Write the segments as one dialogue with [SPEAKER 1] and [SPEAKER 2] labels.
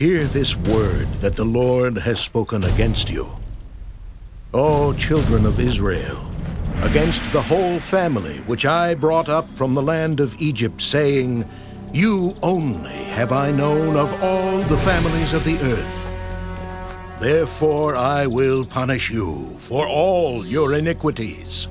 [SPEAKER 1] Hear this word that the Lord has spoken against you. O children of Israel, against the whole family which I brought up from the land of Egypt, saying, You only have I known of all the families of the earth. Therefore I will punish you for all your iniquities.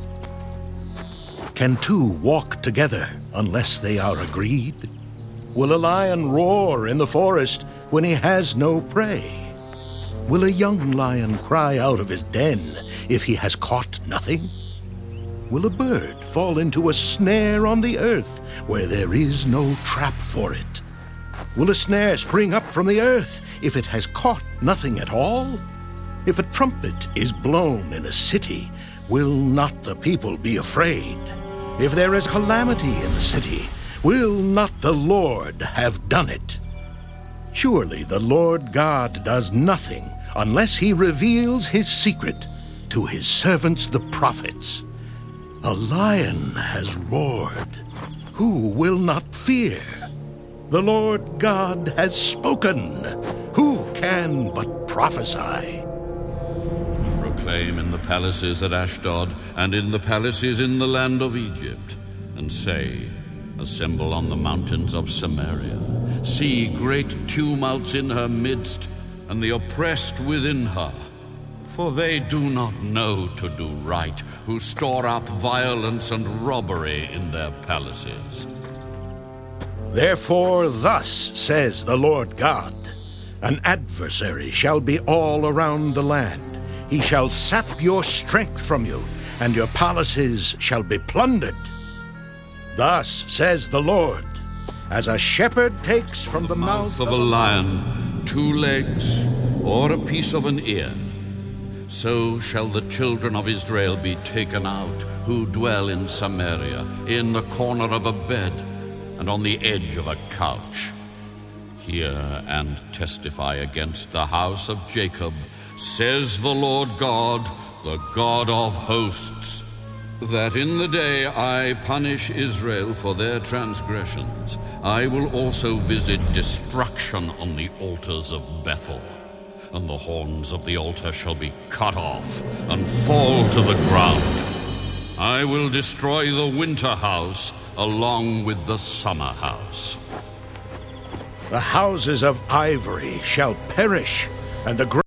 [SPEAKER 1] Can two walk together unless they are agreed? Will a lion roar in the forest when he has no prey? Will a young lion cry out of his den if he has caught nothing? Will a bird fall into a snare on the earth where there is no trap for it? Will a snare spring up from the earth if it has caught nothing at all? If a trumpet is blown in a city, will not the people be afraid? If there is calamity in the city, will not the Lord have done it? Surely the Lord God does nothing unless he reveals his secret to his servants the prophets. A lion has roared. Who will not fear? The Lord God has spoken. Who can but prophesy?
[SPEAKER 2] Proclaim in the palaces at Ashdod, and in the palaces in the land of Egypt, and say, Assemble on the mountains of Samaria. See great tumults in her midst, and the oppressed within her. For they do not know to do right, who store up violence and robbery in their palaces.
[SPEAKER 1] Therefore thus says the Lord God, An adversary shall be all around the land. He shall sap your strength from you, and your palaces shall be plundered. Thus says the Lord, As a shepherd takes from the mouth
[SPEAKER 2] of a lion 2 legs or a piece of an ear, so shall the children of Israel be taken out, who dwell in Samaria, in the corner of a bed, and on the edge of a couch. Hear and testify against the house of Jacob, says the Lord God, the God of hosts, that in the day I punish Israel for their transgressions, I will also visit destruction on the altars of Bethel. And the horns of the altar shall be cut off and fall to the ground. I will destroy the winter house along with the summer house.
[SPEAKER 1] The houses of ivory shall perish, and the